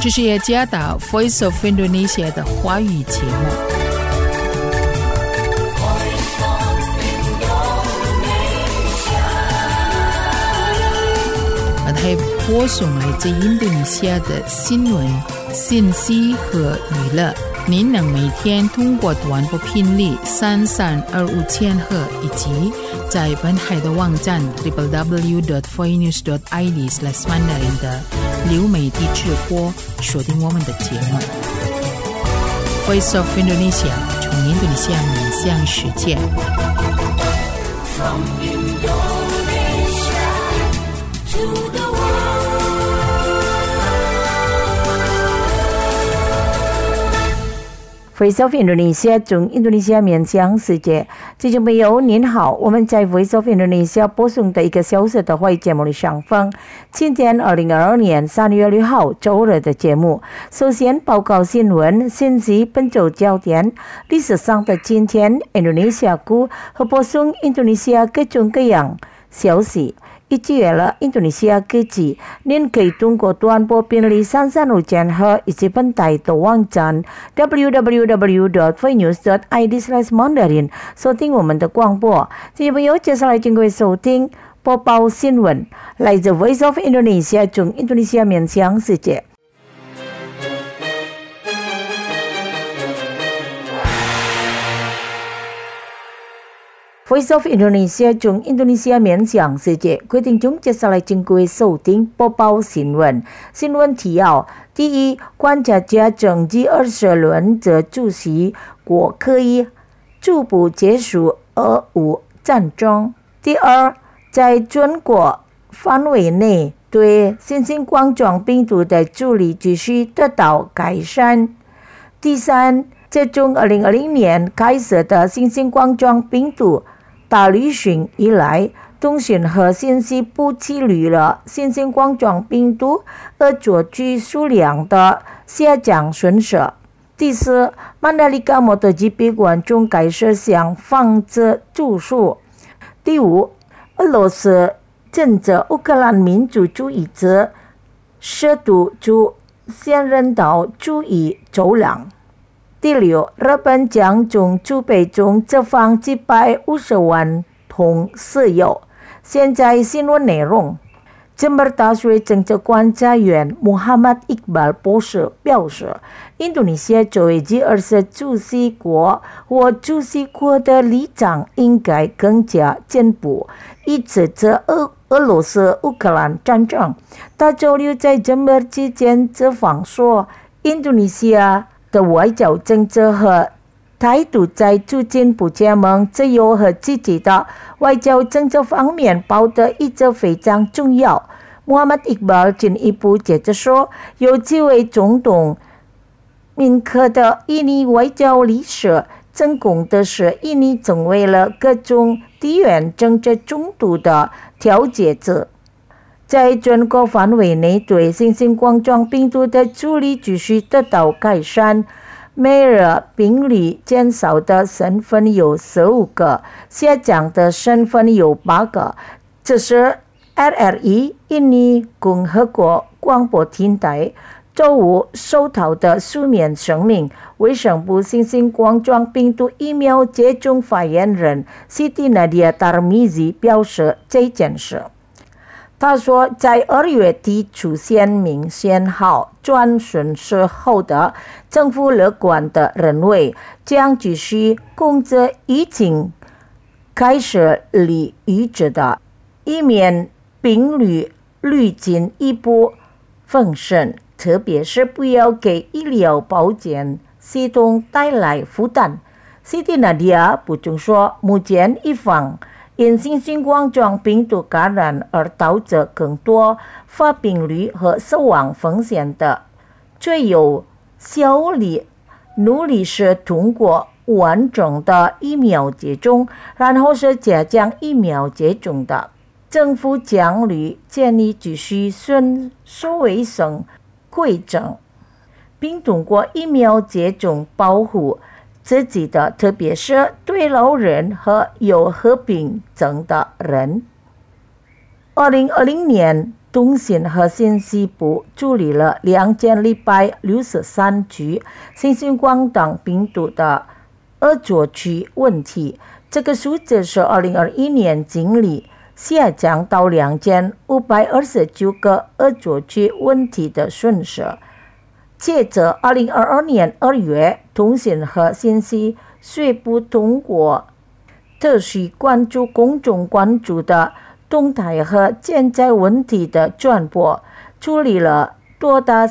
这是耶加达 Voice of Indonesia 的华语节目。还播送来自印度尼西亚的新闻、信息和娱乐。您能每天通过短波频率3325千赫以及在本海的网站 www.voinews.id/mandarin 的流媒体直播收听我们的节目。Voice of Indonesia 从印度尼西亚面向世界。From Indonesia to the Voice of Indonesia 从印度尼西亚面向世界，听众朋友您好，我们在 Voice of Indonesia 播送的1个小时的华语节目里上方。今天2022年3月6号周日的节目，首先报告新闻信息，本周焦点，历史上的今天，印度尼西亚股和播送印度尼西亚各种各样消息。1月了，印度尼西亚各地，您可以通过短波频率335千赫以及本台的网站 www.voinews.id/mandarin 收听我们的广播。听众朋友，接下来请各位收听播报新闻，来自 Voice of Indonesia 从印度尼西亚面向世界。Voice of Indonesia 从印度尼西亚面向世界，各位听众，接下来请各位收听播报新闻。新闻提要：第一，观察家政治20轮的主席国可以逐步结束俄乌战争；第二，在中国范围内对新型冠状病毒的处理继续得到改善；第三，自从2020年开始的新型冠状病毒大流行以来，通讯和信息部记录了新型冠状病毒恶作剧数量的下降趋势。第四，曼达里卡摩托 GP 观众开始向防止住宿。第五，俄罗斯趁着乌克兰民族主义者试图就先人道主义走廊。第六，日本将从储备中释放750万桶石油。现在新闻内容。Jember大学政治观察员 Muhammad Iqbal 博士表示，印度尼西亚作为G20主席国或主席国的立场应该更加进步，以支持俄罗斯乌克兰战争。他周六在 Jember 期间采访说，印度尼西亚的外交政策和态度在促进不结盟、自由和积极的外交政策方面保得一直非常重要。Muhammad Iqbal 进一步接着说，有几位总统铭刻的印尼外交历史，成功的是印尼成为了各种地缘政治冲突的调解者。在中国范围内对新型冠状病毒的处理继续得到改善，每日病例减少的省份有15个，下降的省份有8个。这是 RRI 印尼共和国广播电台周五收到的书面声明。卫生部新型冠状病毒疫苗接种发言人 Siti Nadia Tarmizi 表示这件事。他说，在2月底出现明显好转趋势后的政府乐观地认为，将继续控制疫情开始离预期的，以免病例率进一步上升，特别是不要给医疗保健系统带来负担。Siti Nadia 补充说，目前一方因新型冠状病毒感染而导致更多发病率和死亡风险的最有效努力是通过完整的疫苗接种，然后是加强疫苗接种的。政府将建议继续遵守卫生规则，并通过疫苗接种保护自己的，特别是对老人和有合并症的人。2020年通信和信息部处理了2663具新型冠状病毒的恶作剧问题，这个数字是2021年经历下降到2529个恶作剧问题的损失。接着2022年2月，通信和信息宣布通过特许关注公众关注的动态和潜在问题的传播，处理了多达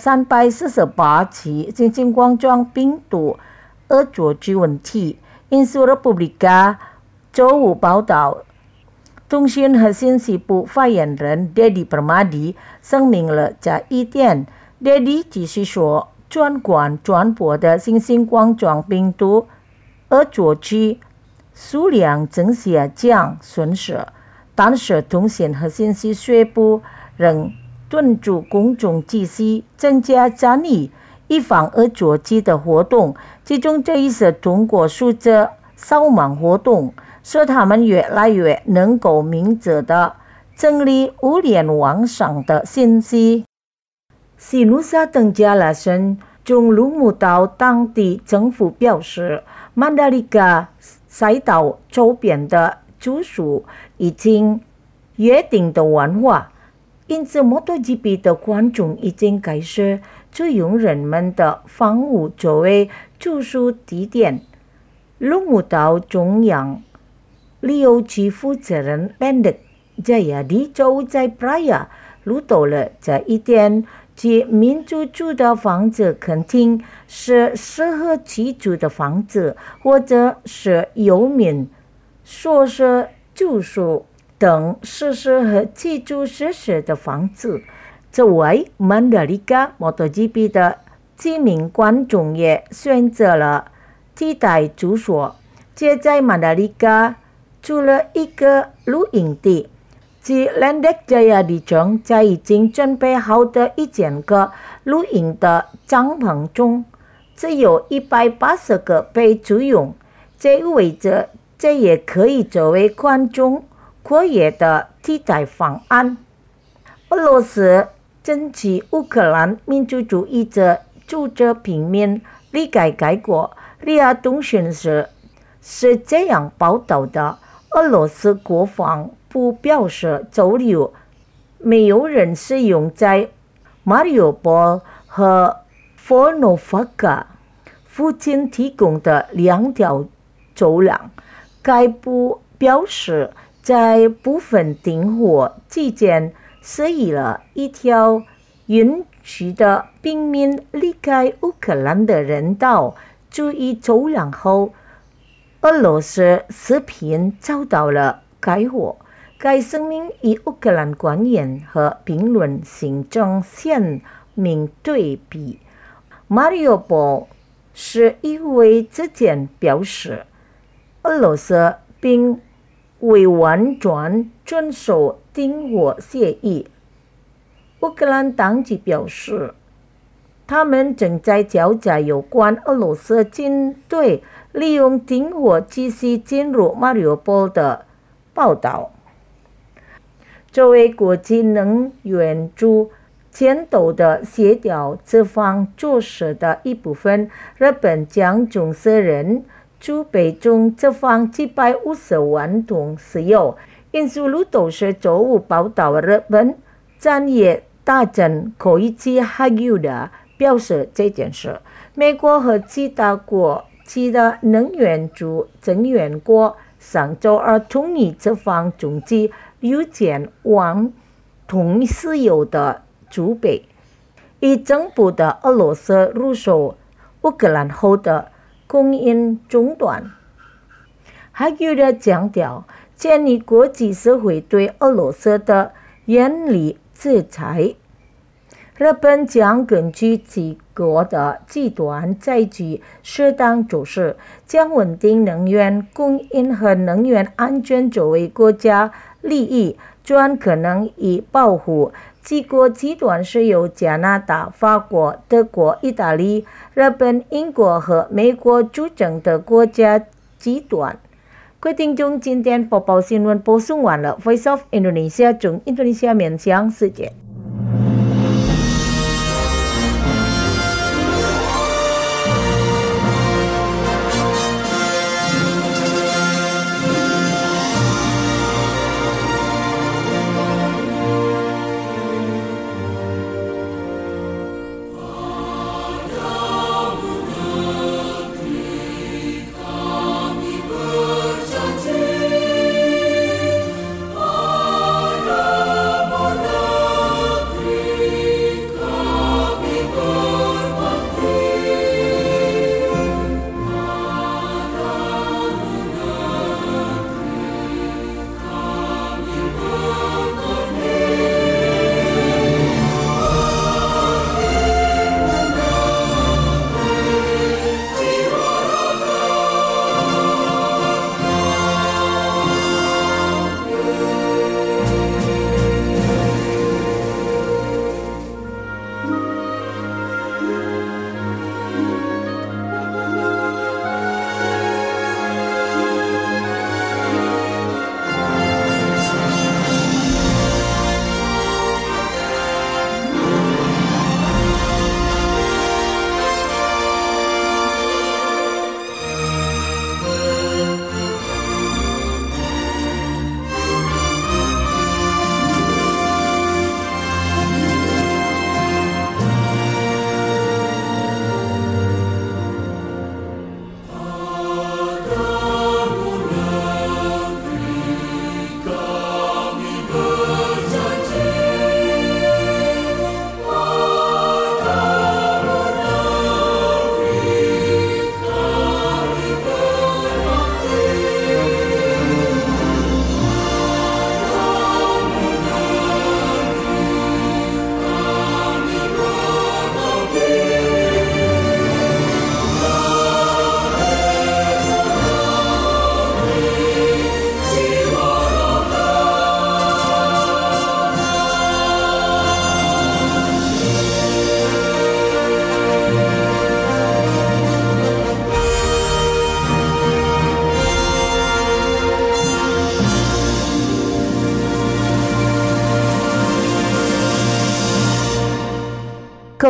348起新型冠状病毒恶作剧问题。英属Republika周五报道，通讯和信息部发言人 Dedi Permadi 声明了这一点。Dedi 继续说，专管传播的新型冠状病毒恶作剧数量正下降损失，但是通信和信息宣布仍敦促公众继续增加参与预防恶作剧的活动，其中这一是通过数字扫盲活动，使他们越来越能够明智地整理互联网上的信息。西努萨登加拉省中鲁姆岛当地政府表示，曼达里卡赛道周边的住宿已经约定的完化，因此MotoGP的观众已经开始租用人们的房屋作为住宿地点。鲁姆岛中央旅游局负责人 Landek Jayadi 就在 Praia 录到了这一点，即民租住的房子肯定是适合居住的房子，或者是游民宿舍、住宿等设施和居住设施的房子。此外，曼达里卡 MotoGP 的几名观众也选择了替代住所，且在曼达里卡租了一个露营地。即 Landek Jayadi 中，在已经准备好的1000个露营的帐篷中，只有180个被租用，这意味着这也可以作为观众过夜的替代方案。俄罗斯争取乌克兰民主主义者组织平民离开该国。利亚通讯社是这样报道的：俄罗斯国防部表示，周六没有人使用在马里乌波和佛诺夫卡附近提供的2条走廊。该部表示，在部分停火期间设立了一条允许的平民离开乌克兰的人道主义走廊后，俄罗斯视频遭到了该火。该声明与乌克兰官员和评论形成鲜明对比。马里乌波是一位之前表示，俄罗斯并未完全遵守停火协议。乌克兰当局表示，他们正在调查有关俄罗斯军队利用停火继续进入马里乌波的报道。作为国际能源主牵头的协调这方措施的一部分，日本将从私人储备中这方750万桶石油。英属路透社周五报道，日本产业大臣Koichi Hagiuda 表示这件事。美国和其他国际的能源主成员国上周二同意这方总计6000万桶石油的储备，以增补的俄罗斯入手乌克兰后的供应中断。Hagiuda 强调，建议国际社会对俄罗斯的严厉制裁。日本将根据其国的极端采取适当措施，将稳定能源供应和能源安全作为国家利益，专可能以保护几国集团是由加拿大、法国、德国、意大利、日本、英国和美国组成的国家集团。各位听众，今天播报新闻播送完了。Voice of Indonesia 从印度尼西亚面向世界。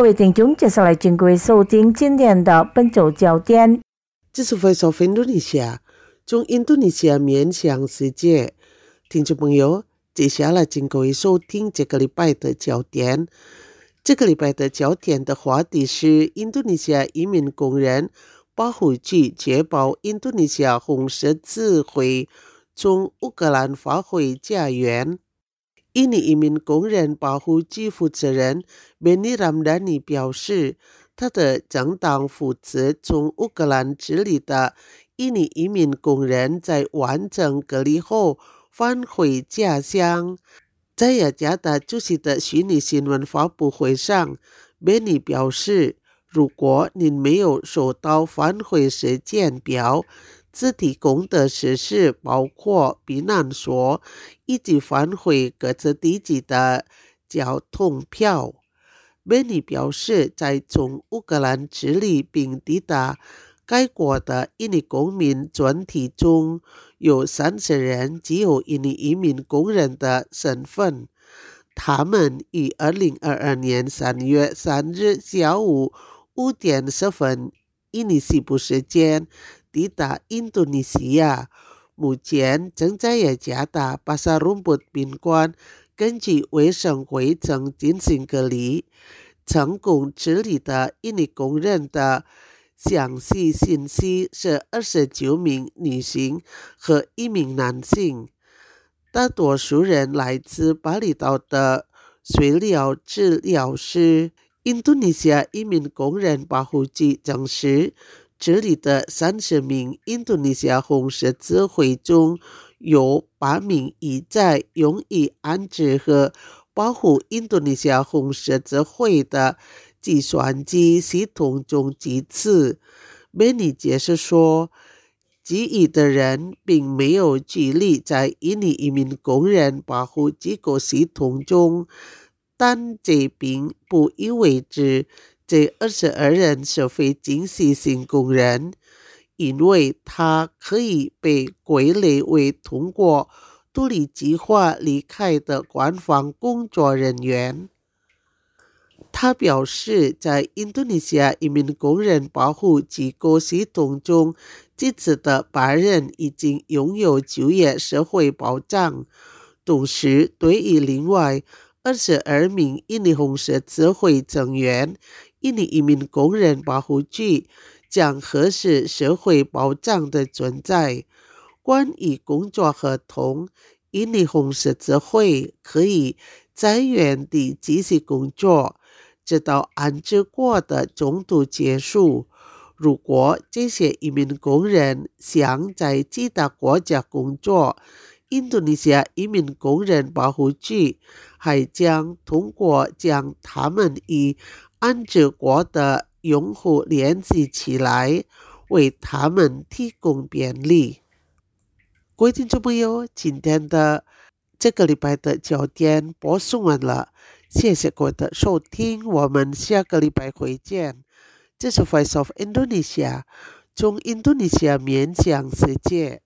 各位听众，接下来请各位收听今天的本周焦点。 这是 Voice of Indonesia 从印度尼西亚面向世界。听众朋友，接下来请各位收听这个礼拜的焦点。这个礼拜的焦点的话题是印度尼西亚移民工人保护局接报印度尼西亚红十字会从乌克兰发回家园。印尼移民工人保护局负责人 Benny Ramdhani 表示，他的政党负责从乌克兰治理的印尼移民工人在完成隔离后返回家乡。在雅加达主席的虚拟新闻发布会上， Benny 表示，如果您没有收到返回时间表，自提供的设施包括避难所以及返回各自地级的交通票。Benny 表示，在从乌克兰治理并抵达该国的印尼公民专体中，有30人具有印尼移民工人的身份。他们于2022年3月3日下午5点10分印尼西部时间抵达印度尼西亚，目前正在雅加达巴萨鲁布宾馆根据卫生规程进行隔离。成功治理的印尼工人的详细信息是29名女性和1名男性，大多数人来自巴厘岛的水疗治疗师。印度尼西亚移民工人保护局证实，这里的30名印度尼西亚红十字会中有8名已在用于安置和保护印度尼西亚红十字会的计算机系统中击刺。Benny 解释说，其余的人并没有记录在印尼移民工人保护机构系统中，但这并不意味着这22人是非经济性工人，因为他可以被归类为通过独立计划离开的官方工作人员。他表示，在印度尼西亚移民工人保护机构系统中，这次的8人已经拥有就业社会保障。同时，对于另外22名印尼红十字会成员，印尼移民工人保护局将核实社会保障的存在。关于工作合同，印尼红十字会可以在原地继续工作，直到安置过的中途结束。如果这些移民工人想在其他国家工作，印度尼西亚移民工人保护局还将通过将他们与安置国的用户联系起来，为他们提供便利。各位听众朋友，今天的这个礼拜的焦点播送完了，谢谢各位的收听，我们下个礼拜会见。这是 Voice of Indonesia 从印度尼西亚面向世界。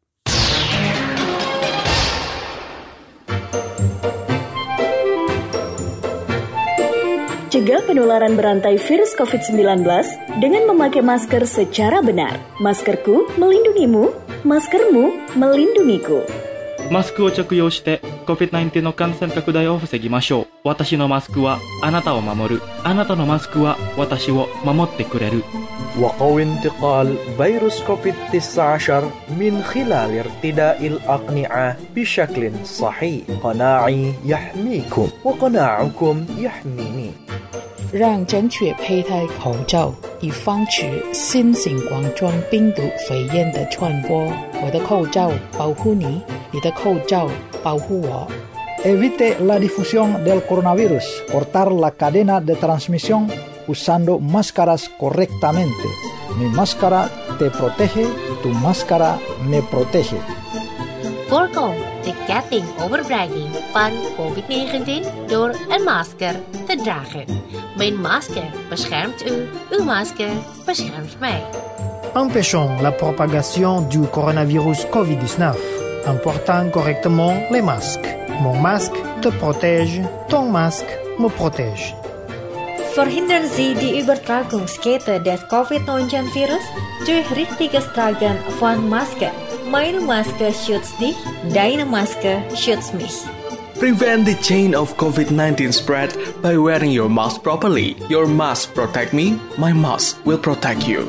Cegah penularan berantai virus COVID-19 dengan memakai masker secara benar. Maskerku melindungimu, maskermu melindungiku. マスクを着用して COVID-19 の感染拡大を防ぎましょう。私のマスクはあなたを守る。あなたのマスクは私を守ってくれる。 وقوي انتقال فيروس كوفيد-19 من خلال ارتداء الأقنعة بشكل صحيح. قناعي يحميكم وقناعكم يحميني. 让正确佩戴口罩，以防止新型冠状病毒肺炎的传播。我的口罩保护你，你的口罩保护我。 Evite la difusión del coronavirus. Cortar la cadena de transmisión usando máscaras correctamente. Mi máscara te protege, tu máscara me protege. Voorkom de ketting overbrenging van COVID-19 door een masker te dragen. Mijn masker beschermt u, uw masker beschermt mij. Empêchons la propagation du coronavirus COVID-19 en portant correctement les masques. Mon masque te protège, ton masque me protège. Verhindern Sie die Übertragungskette des Covid-19-Virus durch richtiges Tragen von Maske. Meine Maske schützt dich, deine Maske schützt mich. Prevent the chain of COVID-19 spread by wearing your mask properly. Your mask protect me, my mask will protect you.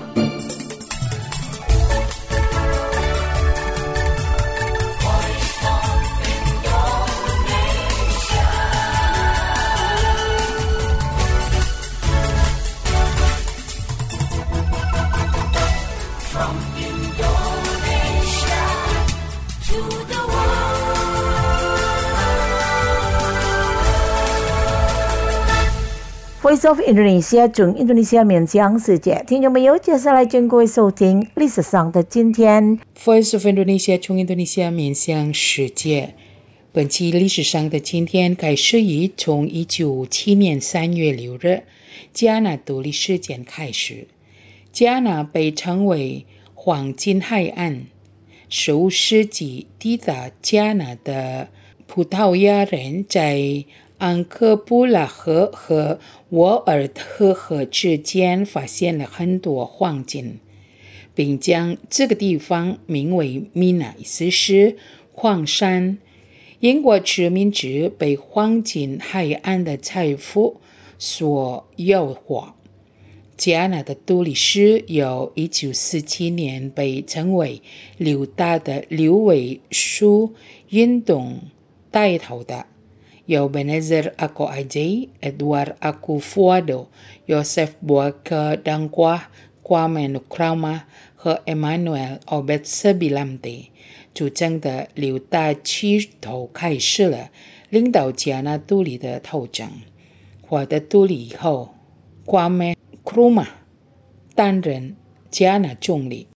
Voice of Indonesia 从印度尼西亚面向世界，听众朋友，接下来请各位收听历史上的今天。 Voice of Indonesia 从印度尼西亚面向世界。本期历史上的今天开始于从1957年3月6日加纳独立事件开始。加纳被称为黄金海岸。15世纪抵达加纳的葡萄牙人在安科布拉河和沃尔特河之间发现了很多黄金，并将这个地方名为米纳，意思是矿山。英国殖民者被黄金海岸的财富所诱惑。加纳的独立史由1947年被称为六大的六位数运动带头的。由 Benazir Ako Ajay, Edward Akufo-Addo, Joseph Boakai Danquah, Kwame Nkrumah 和 Emmanuel Obed-Sebilamte 主政的六大巨头开始了领导加纳独立的斗争。获得独立以后， Kwame Nkrumah 担任加纳总理。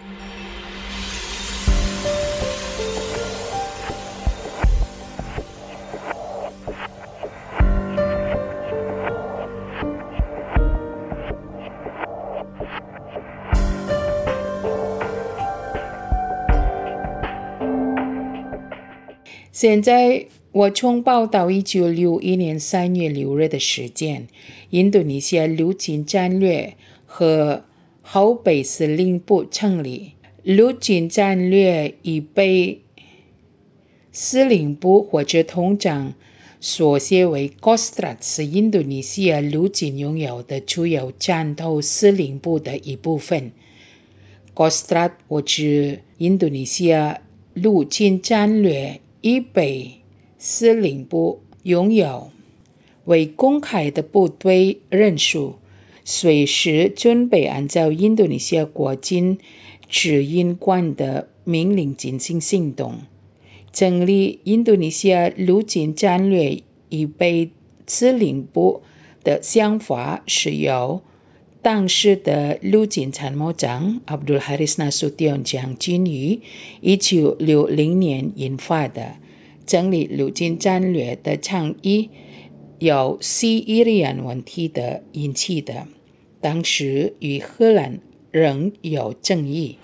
现在我从报道1961年3月6日的事件，印度尼西亚陆军战略和后备司令部成立。陆军战略已被司令部或者通常缩写为 Kostrad， 是印度尼西亚陆军拥有的主要战斗司令部的一部分。Kostrad 或者印度尼西亚陆军战略已被司令部拥有，为公开的部队人数，随时准备按照印度尼西亚国军指引官的命令进行行动。成立印度尼西亚陆军战略已被司令部的想法是由当时的陆军参谋长 Abdul Haris Nasution 将军于1960年引发的。整理陆军战略的倡议由西伊利安问题的引起的，当时与荷兰仍有争议。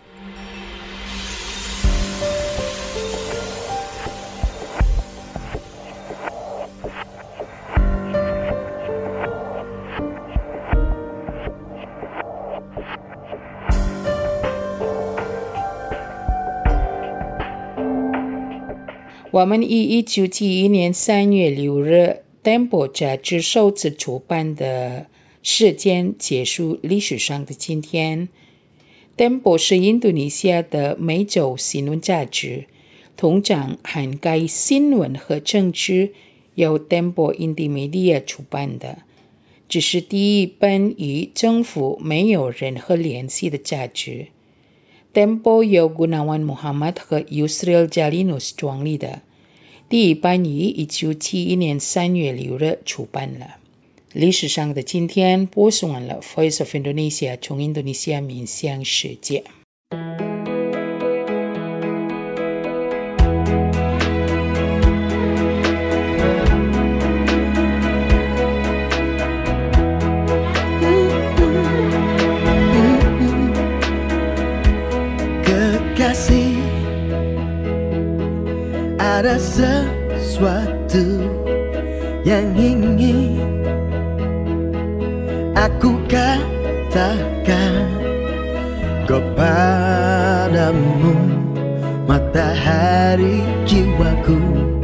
我们以1971年3月6日 Tempo 杂志首次出版的事件结束历史上的今天。Tempo 是印度尼西亚的每周新闻杂志，通常涵盖新闻和政治，由 Tempo Intimedia 出版的。这是第一本与政府没有任何联系的杂志。Tempo 由 Gunawan Muhammad 和 Yusril Jalinus 创立的，第一版于1971年3月6日出版了。历史上的今天播送完了 Voice of Indonesia 从印度尼西亚面向世界。 Ada sesuatu yang ingin ku katakan kepadamu, matahari jiwaku.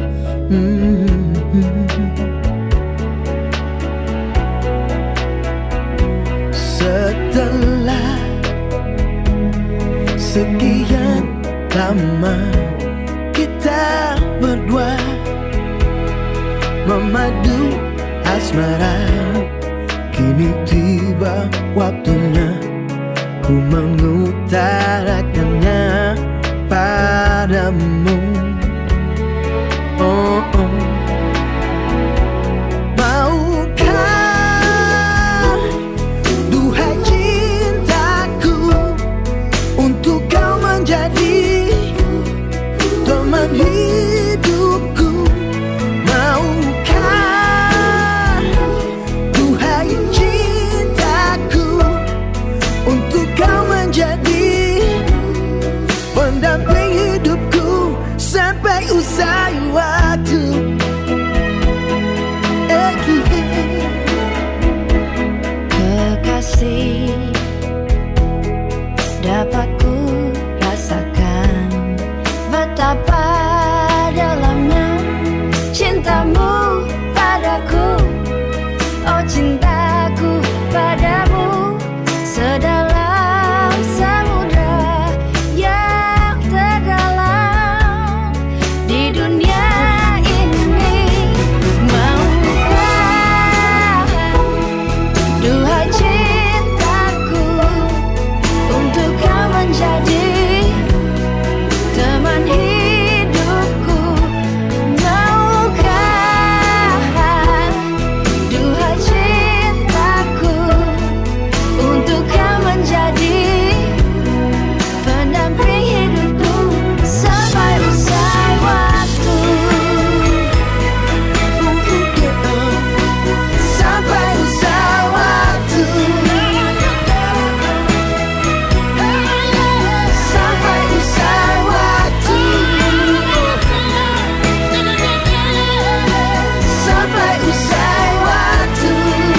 Setelah sekian lama kita berdua memadu asmara, kini tiba waktunya ku mengutarakannya padamu. Oh, oh. Maukah, duhai cintaku, untuk kau menjadi teman hidupku. Maukah, duhai cintaku, untuk kau menjadi pendamping hidupku sampai usai waktu. Kekasih, dapat ku rasakan betapa dalamnya cintamu padaku. Oh, cintaku padamu sedalam samudra yang terdalam di dunia ini. Maukah, duhai cintaku, untuk kau menjadi teman hidupku. Maukah, duhai cintaku, untuk kau menjadi pendamping hidupku sampai usai waktu. Sampai usai waktu. Sampai usai waktu. Sampai usai waktu.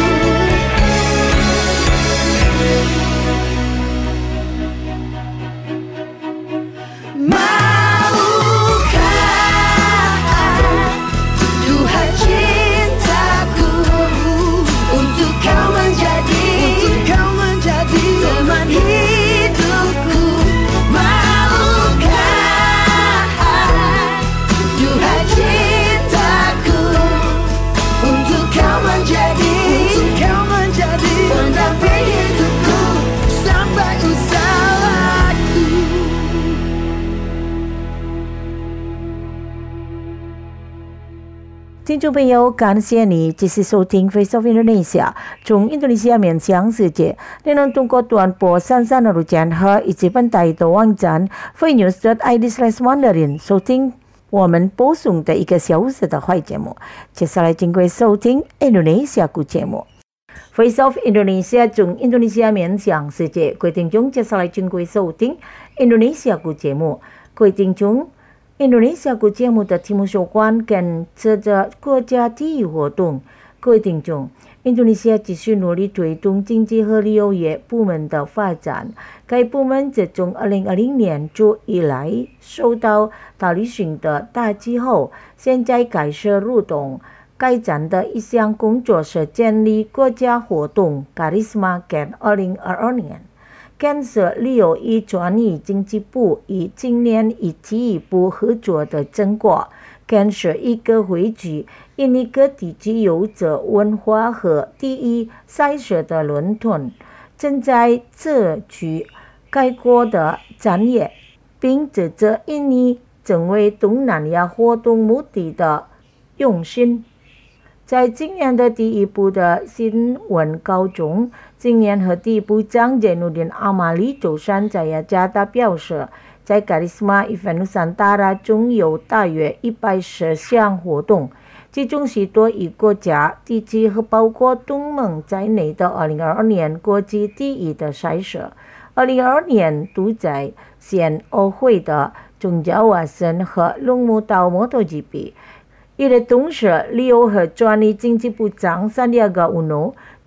Maukah, duhai cintaku, untuk kau menjadi teman hidupku. Maukah, duhai cintaku, untuk kau menjadi pendamping hidupku sampai usai waktu. 听众朋友，感谢你继续收听 Face of Indonesia， 从印度尼西亚面向世界。内容通过短波33千赫以及本台的网站 freenews.id/mandarin 收听我们播送的1个小时的坏节目。接下来经过收听 Indonesia 股节目。Face of Indonesia 从印度尼西亚面向世界，各位听众接下来经过收听 Indonesia 股节目。各位听众。印度尼西亚国节目的题目有关跟这个国家体育活动。各位听众，印度尼西亚继续努力推动经济和旅游业部门的发展。该部门自从2020年初以来受到大旅行的打击后，现在开始入动。该站的一项工作是建立国家活动 Karisma Ken 2022年。Ken 是旅游与转移经济部与今年与体育部合作的成果。Ken 是一个汇聚印尼各地具有着文化和地域赛事的论坛，正在摄取该国的产业，并指着印尼成为东南亚活动目的的用心。在今年的第一部的新闻稿中，今年和第一部长Zainuddin Amali周三在雅加达表示，在 Karisma Event Nusantara 中有大约110项活动，其中许多以国家、地区和包括东盟在内的2022年国际第一的赛事。2022年都在县奥会的中角瓦森和龙目岛 MotoGP。与此同时，旅游和转移经济部长Sandiaga Uno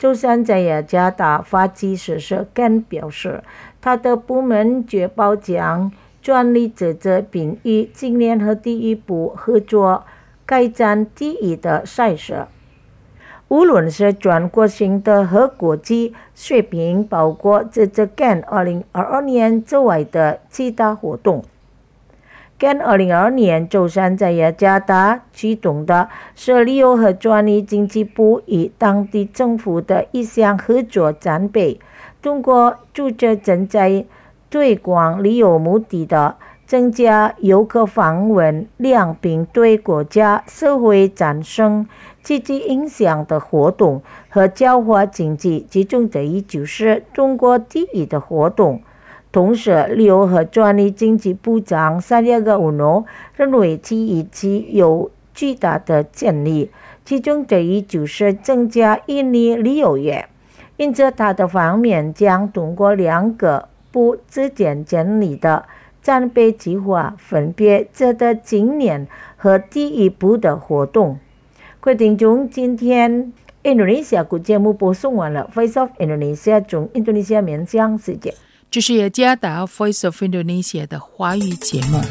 舟山在雅加达发迹时是Ken表示，他的部门确保将专利者并与今年和第一部合作开展第一的赛事。无论是全国性的和国际水平，包括这次 Ken 2022年之外的其他活动。Ken 2022年舟山在雅加达启动的是旅游和专利经济部与当地政府的一项合作展备，通过组织正在推广旅游目的的增加游客访问量，并对国家社会产生积极影响的活动和交换经济，其中之一就是中国第一的活动。同时，旅游和专利经济部长Sandiaga Uno认为其一直有巨大的潜力，其中之一就是增加印尼旅游业。因此，他的方面将通过2个部之间建立的战备计划，分别值得今年和第一步的活动。各位听众，今天印度尼西亚节目播送完了 Voice of Indonesia 中印度尼西亚面向世界。 这是雅加达 Voice of Indonesia 的华语节目。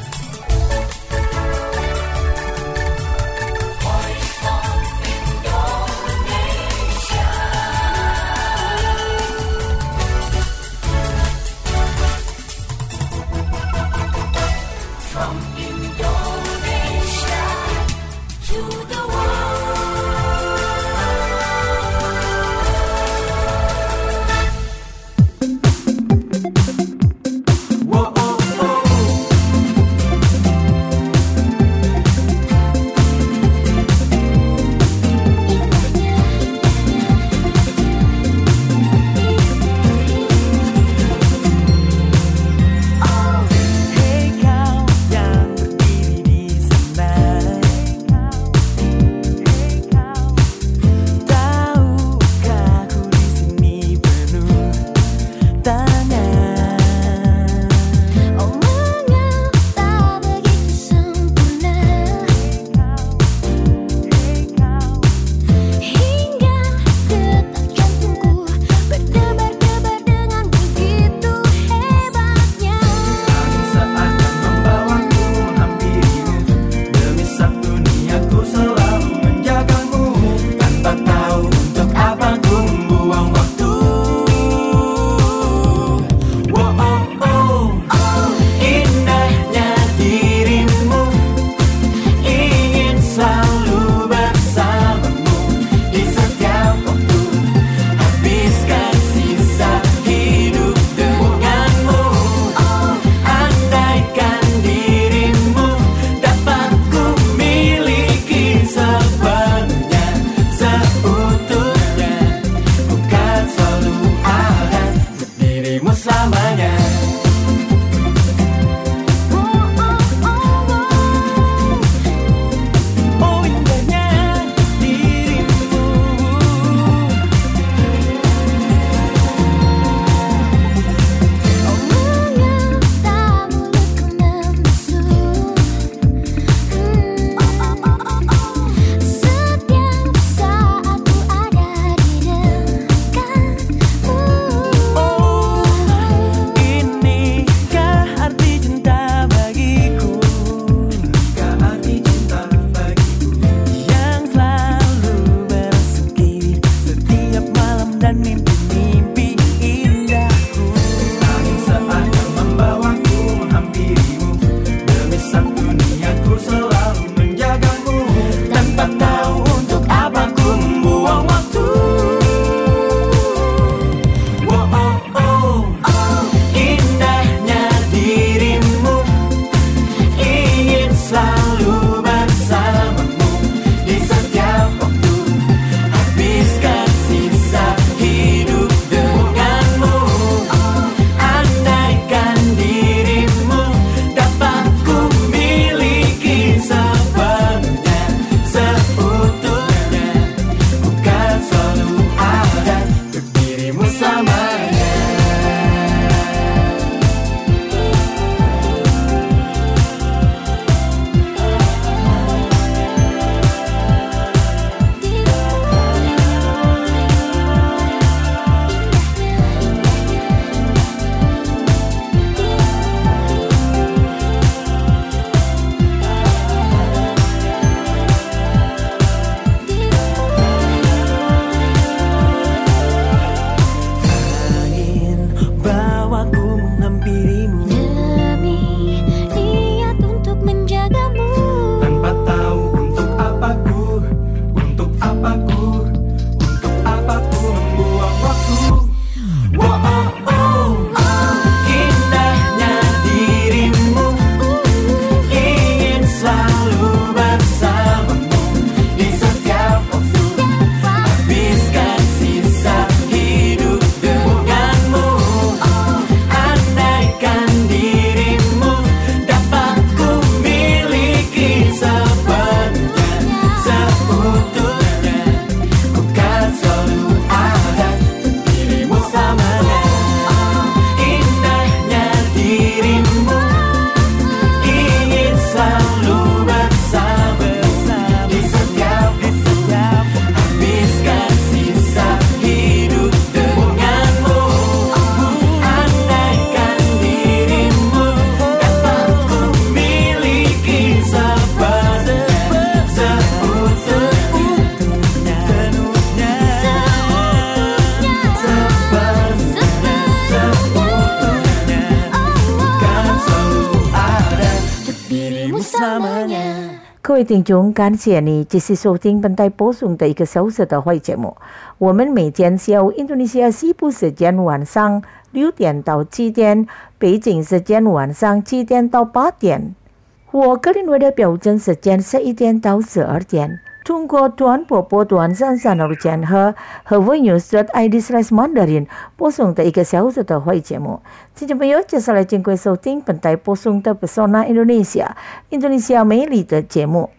bersamanya。 各位听众，感谢你继续收听本台播送的1个小时的会节目。我们每天下午印度尼西亚西部时间晚上6点到7点，北京时间晚上7点到8点。我个人的标准时间11点到12点。通过短波段33千赫和 VNews.ID/Mandarin 播送的1个小时的会节目。听众朋友，接下来请各位收听本台播送的 Pesona Indonesia 印度尼西亚美丽的节目。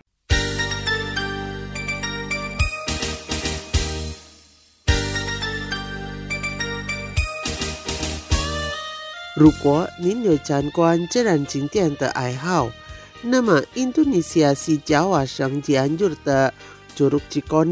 如果您有相关自然景点的爱好，那么印度尼西亚西爪哇省Cianjur的Curug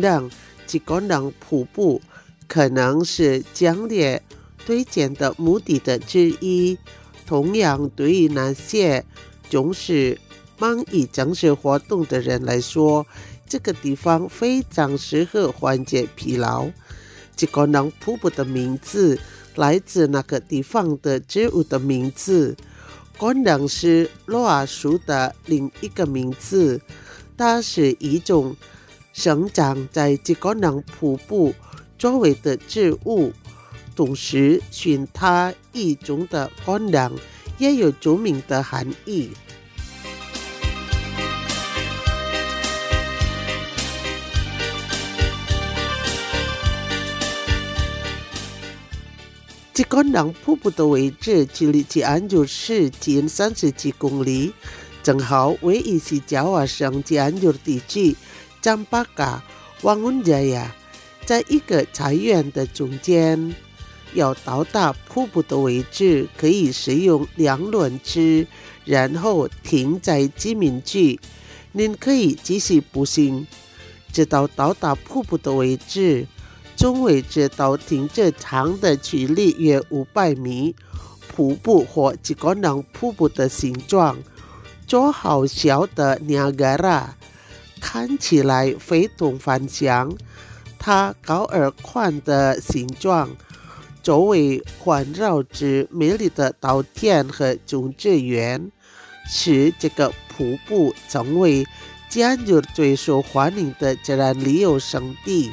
Cikondang瀑布可能是强烈推荐的目的地之一。同样，对于那些从事忙于正式活动的人来说，这个地方非常适合缓解疲劳。Cikondang瀑布的名字来自那个地方的植物的名字。Kondang 是罗瓦树的另一个名字，它是一种生长在Cikondang瀑布周围的植物。同时，寻它一中的Kondang也有著名的含义。Cikondang瀑布的位置距离Cianjur市近37公里，正好位于西爪哇省Cianjur地区Cempaka Wangunjaya，在一个菜园的中间。要到达瀑布的位置，可以使用2轮车，然后停在居民区。您可以继续步行，直到到达瀑布的位置。从位置到停车场的距离约500米。瀑布或Cikondang瀑布的形状就好小的Niagara，看起来非同凡响。它高而宽的形状，周围环绕着美丽的稻田和种植园，使这个瀑布成为Cianjur最受欢迎的自然旅游胜地。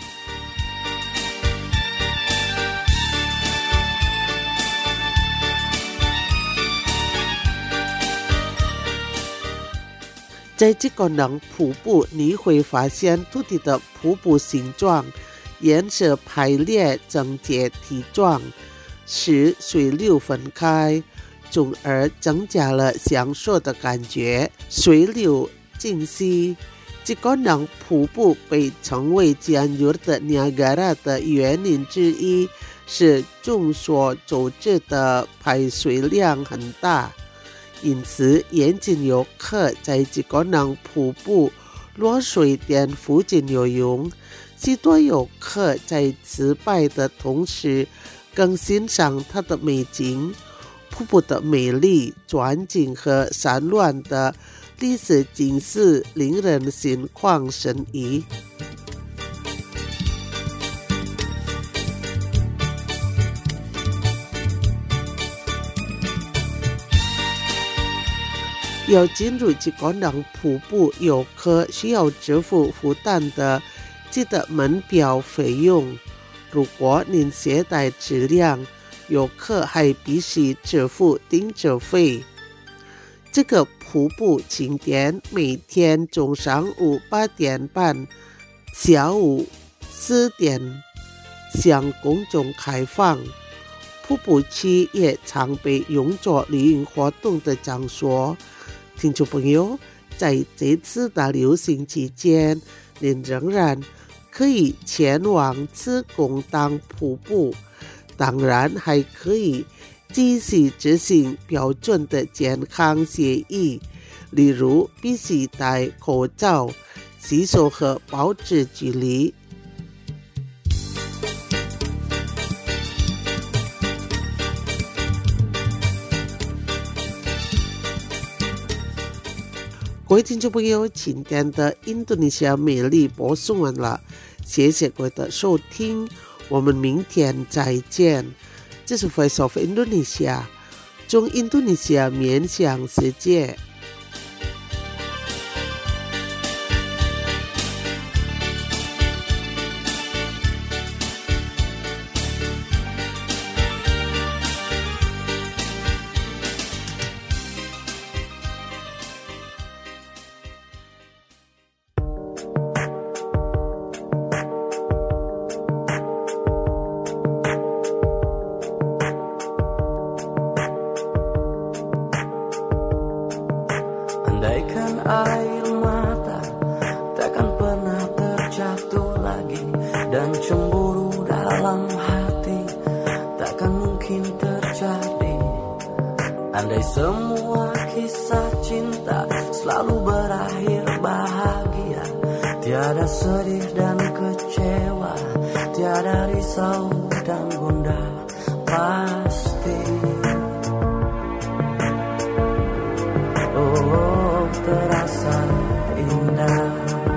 在Cikondang瀑布，你会发现土地的瀑布形状、颜色排列整洁体状，使水流分开，从而增加了享受的感觉。水流静息。Cikondang瀑布被称为Cianjur的Niagara的原因之一是众所周知的排水量很大。因此，严禁游客在Cikondang瀑布落水点附近游泳。许多游客在自拍的同时，更欣赏它的美景。瀑布的美丽、转景和散乱的历史景色令人心旷神怡。要进入Cikondang瀑布，游客需要支付负担的记得门票费用。如果您携带质量，游客还必须支付停车费。这个瀑布景点每天从上午8点半、下午4点向公众开放。瀑布区也常被用作旅游活动的场所。听众朋友，在这次大流行期间，您仍然可以前往Cikondang瀑布，当然还可以继续执行标准的健康协议，例如必须戴口罩、洗手和保持距离。各位听众朋友，今天的印度尼西亚美丽播送完了，谢谢各位的收听，我们明天再见。这是 Voice of Indonesia， 从印度尼西亚面向世界。 Andaikan air mata takkan pernah terjatuh lagi, dan cemburu dalam hati takkan mungkin terjadi. Andai semua kisah cinta selalu berakhir bahagia, tiada sedih dan kecewa, tiada risau dan gundah, pasti. Oh, terasa indah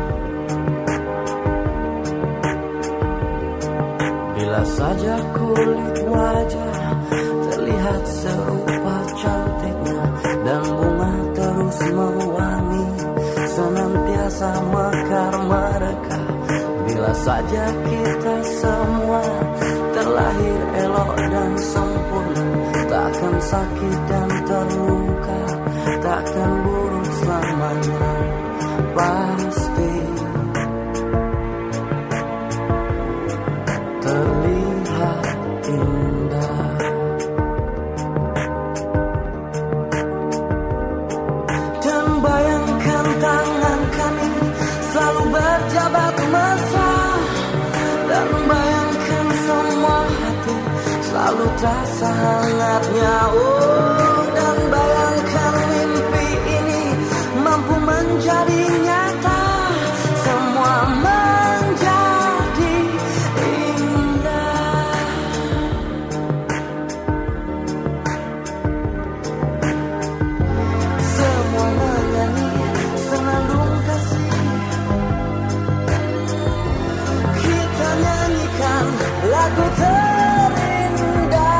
bila saja kulit wajah terlihat serupa cantiknya, dan bunga terus mewangi senantiasa mekar mereka. Bila saja kita semua terlahir elok dan sempurna, takkan sakit dan terluka, takkan buruk selamanya, pasti. Terlihat indah. Dan bayangkan tangan kami selalu berjabat mesra, dan bayangkan semua hati selalu terasa hangatnya. Oh, dan bayangkan mimpi ini mampu menjadi nyata, semua menjadi indah. Semua menyanyi senandung kasih, kita nyanyikan lagu terindah.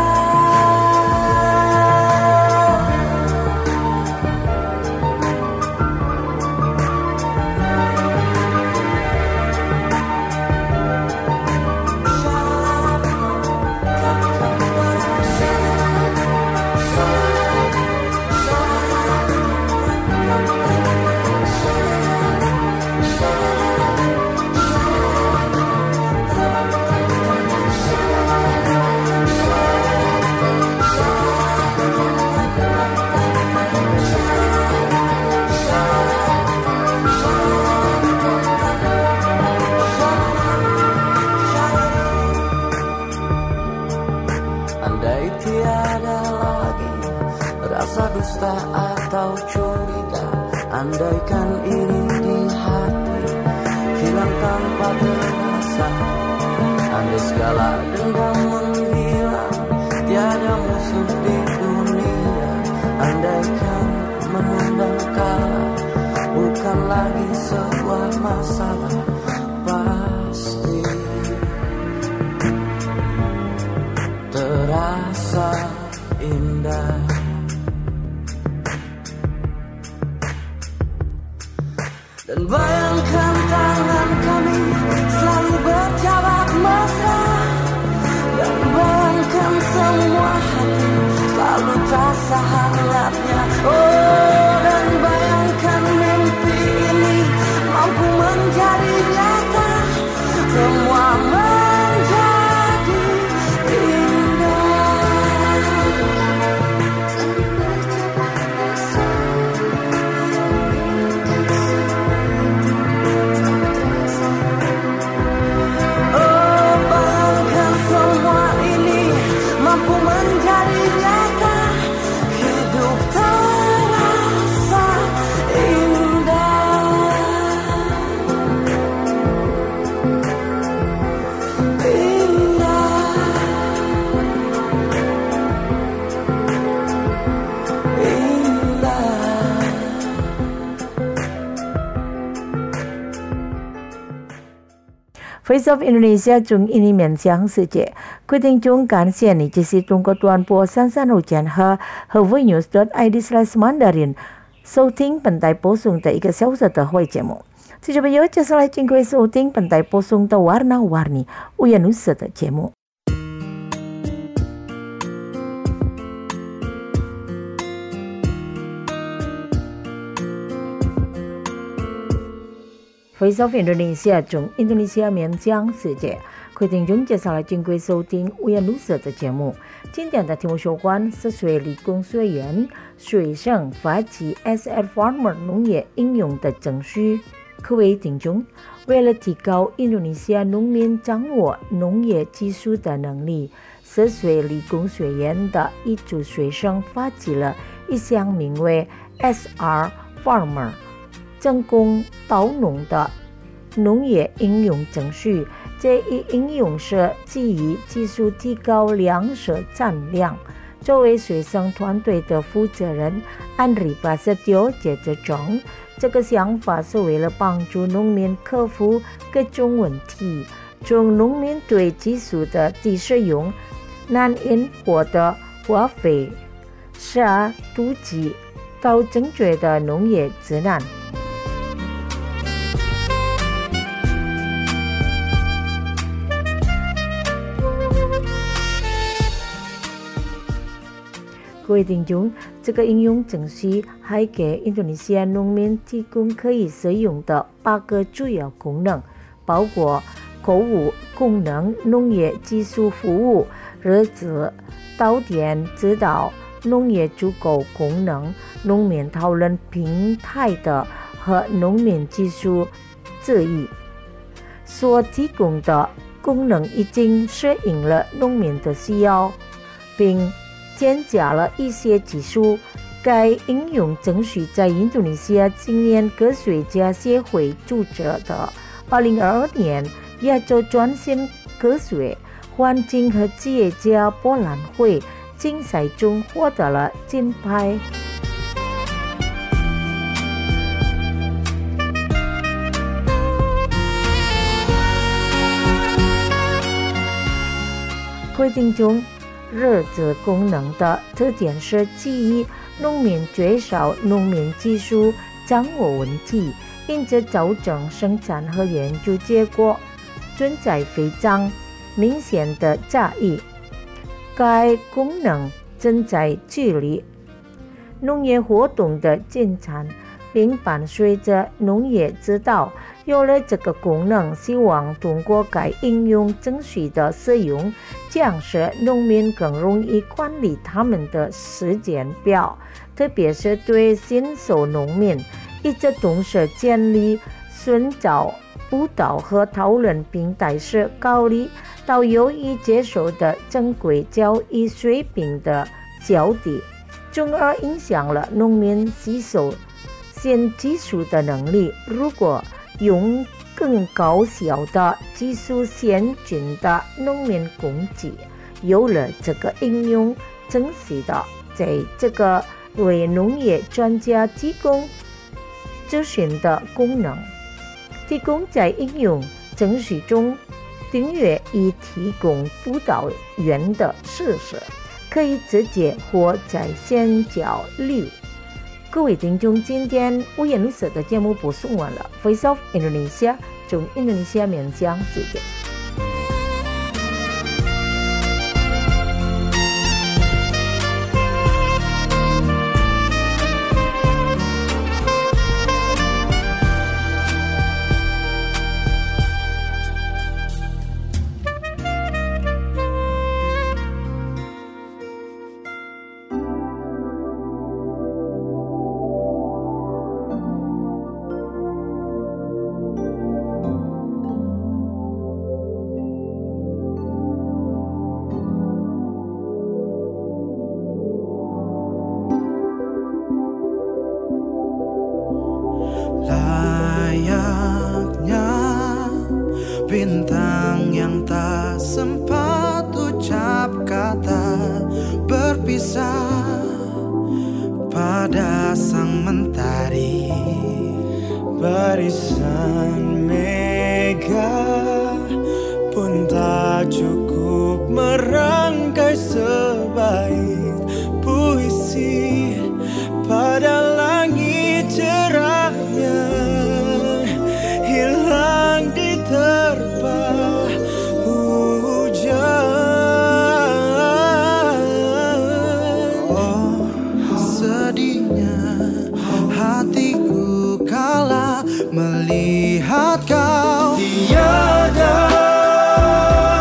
Andai tiada lagi rasa dusta atau curiga, andaikan iri di hati hilang tanpa terasa, andai segala dendam menghilang, tiada musuh di dunia, andaikan menendang kalah bukan lagi sebuah masalah, pasti. Terasa indah. Dan bayangkan tangan kami selalu berjabat mesra, dan bayangkan semua hati selalu terasa hangatnya. Oh, dan bayangkan mimpi ini mampu menjadi nyata, semua menjadi indah. Oh, bayangkan semua ini mampu menjadi nyata, hidup terasa indah. Voice of Indonesia 中印尼面向世界，规定中感谢你，这是中国短波335千赫和 VNews.ID/Mandarin 收听本台播送的1个小时的会节目。听众朋友，接下来请各位收听本台播送的 Warna-Warni Uyanusa 的节目。Voice of Indonesia 中印度尼西亚面向世界， 各位听众，接下来经过收听乌言路社的节目。今天的题目有关涉水理工学院水生发起 SL Farmer 农业应用的程序。各位听众，为了提高印度尼西亚农民掌握农业技术的能力，涉水理工学院的一组学生发起了一项名为 SR Farmer 真工导农的农业应用程序。这一应用是基于技术提高粮食产量。作为学生团队的负责人安里巴塞丢接着讲，这个想法是为了帮助农民克服各种问题，从农民对技术的低使用、难以获得花费、杀毒剂到正确的农业指南。各位听众，这个应用程序还给印度尼西亚农民提供可以使用的8个主要功能，包括购物功能、农业技术服务、日子、到店指导、农业助购功能、农民讨论平台的和农民技术指引。所提供的功能已经适应了农民的需要，并添加了一些技术。该应用程序在印度尼西亚青年科学家协会组织的2022年亚洲创新科学、环境和企业家博览会竞赛中获得了金牌。各位听众，日子功能的特点是基于农民缺少农民技术掌握问题，因此造成生产和研究结果存在非常明显的差异。该功能正在致力农业活动的进展，并伴随着农业指导。有了这个功能，希望通过该应用程序的使用，将使农民更容易管理他们的时间表，特别是对新手农民，以及同时建立寻找辅导和讨论平台时考虑到有意接受的正规教育水平的较低，从而影响了农民吸收新技术的能力。如果用更高效的技术先进的农民供给，有了这个应用程序的，在这个为农业专家提供咨询的功能，提供在应用程序中订阅已提供辅导员的设施，可以直接或在线交流。各位听众，今天乌言路社的节目播送完了。Voice of Indonesia 从印度尼西亚面向世界。 Bintang yang tak sempat ucap kata berpisah pada sang mentari. Barisan mega pun tak cukup merangkai sebaik puisi pada langit cerahnya hilang diterpa hujan. Oh, sedihnya hatiku kala melihat kau tiada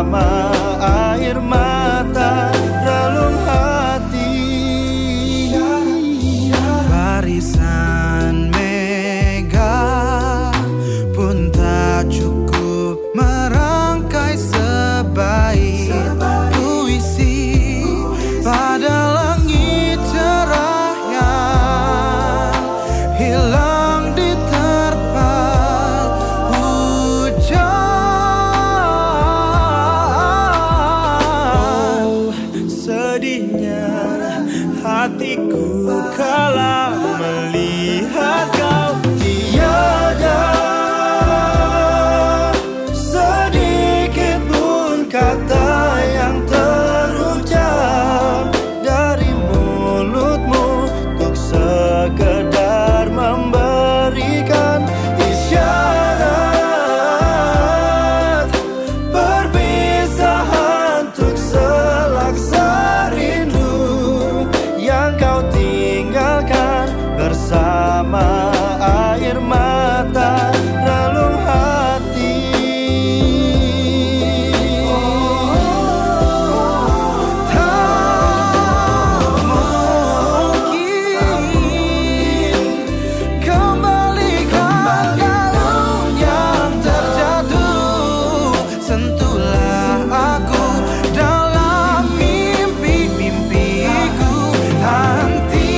bersama air mata relung hati. Barisan mega pun tak cukup merangkai sebaik puisi pada langit cerah yang hilang diterpa hujan. Oh, sedihnya hatiku kala melihat kau tiada sedikit pun kata yang terucap dari mulutmu untuk sekedar memberikan isyarat perpisahan untuk selaksa rindu yang kau tinggalkan bersama air mata relung hati. Tak mungkin kembalikan galon yang terjatuh. Sentuhlah aku dalam mimpi-mimpiku. Henti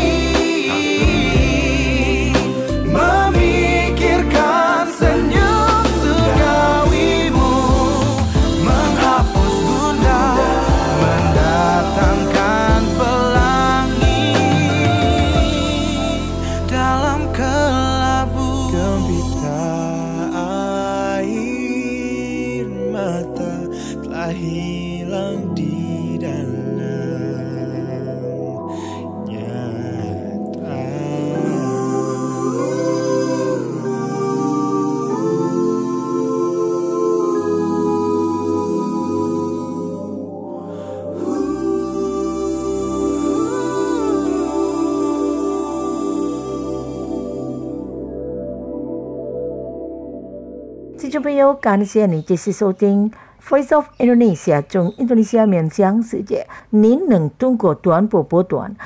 memikirkan senyum surgawimu, menghapus gundah, mendatangkan pelangi dalam kelabu. Gembita air mata telah hilang di dalam nyata. 听众朋友，感谢你继续收听 Voice of Indonesia 中印度尼西亚面向世界。您能通过短波波段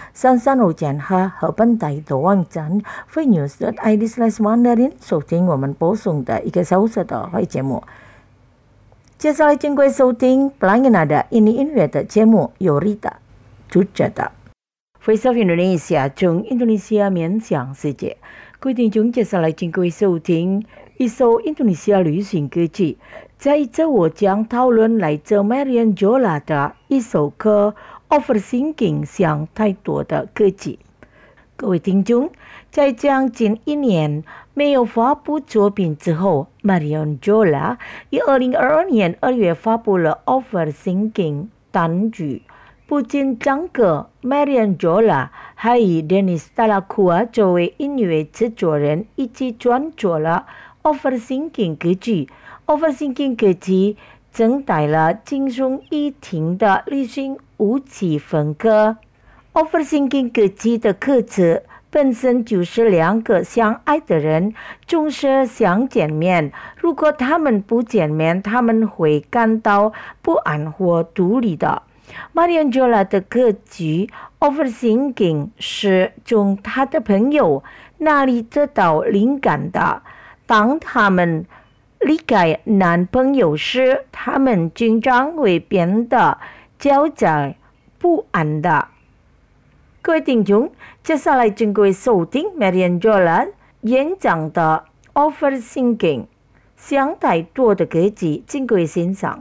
3357和本台的网站 freenews.id/mandarin 收听我们播送的1个小时的会节目。接下来请各位收听 Pelangi Nada Ini 音乐的节目，由 Rita 主持的 Voice of Indonesia 中印度尼西亚面向世界。各位听众，接下来请各位收听一首印度尼西亚流行歌曲。在这我将讨论来自 Marian Jola 的一首歌 Overthinking 想太多的歌曲。各位听众，在将近1年没有发布作品之后， Marian Jola 于2022年2月发布了 Overthinking 单曲。不仅唱歌 Marian Jola 还与 Dennis Talakua 作为音乐制作人一起创作了 Overthinking 歌曲。Overthinking 歌曲整带了轻松易听的流行舞曲风格。Overthinking 歌曲的歌词本身就是2个相爱的人总是想见面，如果他们不见面，他们会感到不安或独立的。Marian Jola 的歌曲 Overthinking 是从他的朋友那里得到灵感的。当他们离开男朋友时，他们经常会变得焦躁不安的。各位听众，接下来请各位收听 Marian Jola 演唱的 Overthinking 想太多的歌曲，请各位欣赏。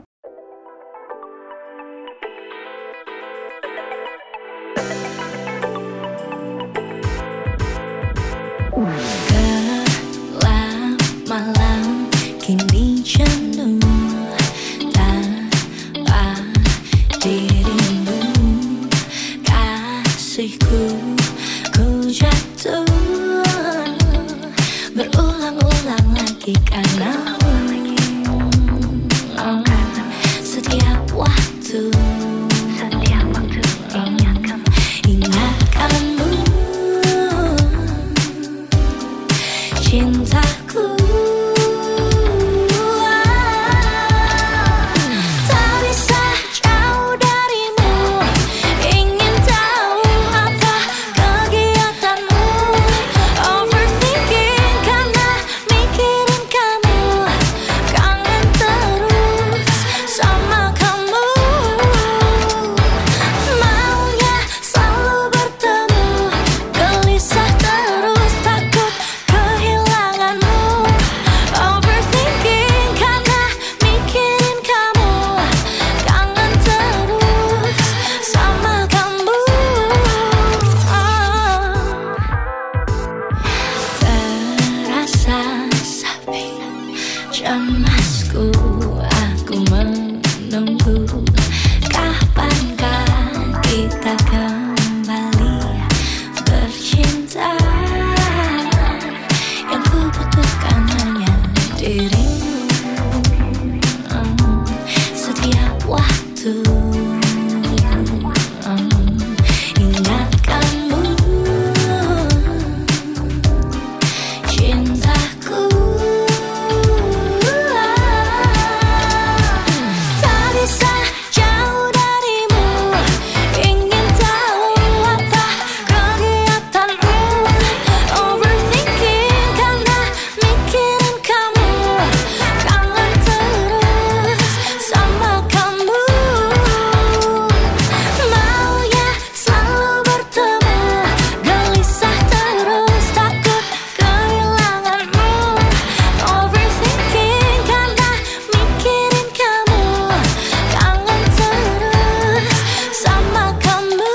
Malam kini jenuh tanpa dirimu, kasihku ku jatuh berulang-ulang lagi karenamu. Setiap waktu ingatkanmu, cintaku. Aku menunggu kapankah kita kembali bercinta. Yang ku butuhkan hanya dirimu setiap waktu. Ingatkanmu cintaku. Tak bisa jauh darimu, ingin tahu apa kegiatanmu. Overthinking karena mikirin kamu, kangen terus sama kamu. Maunya selalu bertemu, gelisah terus takut kehilanganmu. Overthinking karena mikirin kamu, kangen terus sama kamu.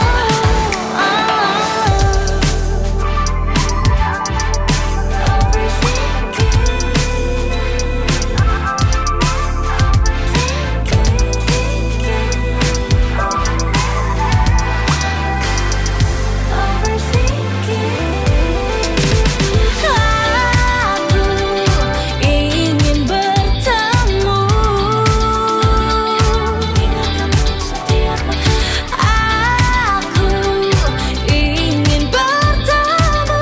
Aku ingin bertemu. Aku ingin bertemu.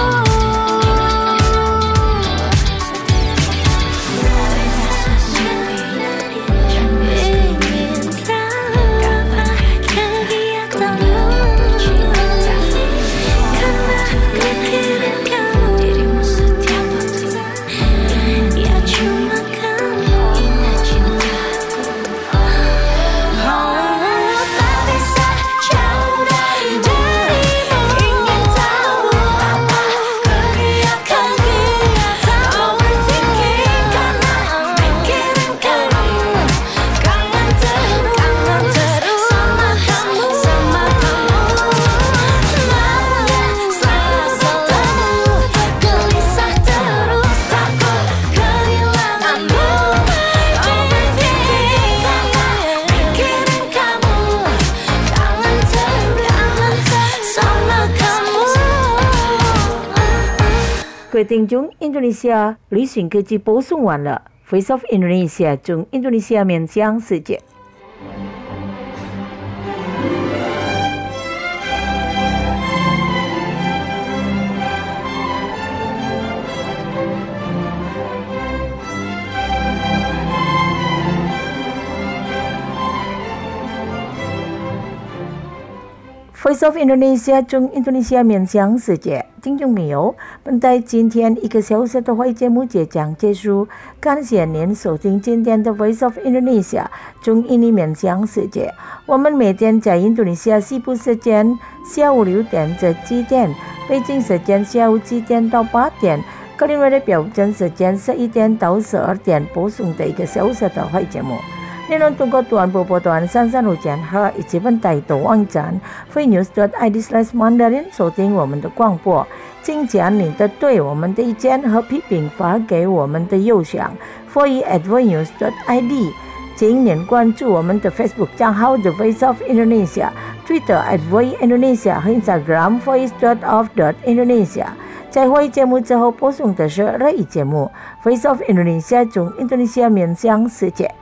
Ingin tahu apa kegiatanmu, karena mikirin kamu setiap waktu. Ya cuma kamu cintaku. Tak bisa jauh darimu, ingin tahu apa kegiatanmu. Overthinking karena mikirin kamu, kangen terus sama kamu. Maunya selalu bertemu, gelisah terus takut kehilanganmu. Overthinking karena mikirin kamu, kangen terus sama kamu. 各位听众，印度尼西亚旅行科技播送完了。Voice of Indonesia 从印度尼西亚面向世界。Voice of Indonesia 从印度尼西亚面向世界，听众朋友，本台今天1个小时的会节目即将结束，感谢您收听今天的 Voice of Indonesia 从印尼面向世界。我们每天在印度尼西亚西部时间下午6点至7点，北京时间下午7点到8点，格林威治标准时间11点到12点播送的1个小时的会节目。内容通过短波波段33路线和以及本台的网站 freenews.id/mandarin 收听我们的广播，请将你的对我们的意见和批评发给我们的邮箱 foe@voinews.id。请您关注我们的 Facebook 账号 The Voice of Indonesia、Twitter @voindonesia 和 Instagram voice.of.indonesia。在会节目之后播送的是日语节目 Voice of Indonesia 从印度尼西亚面向世界。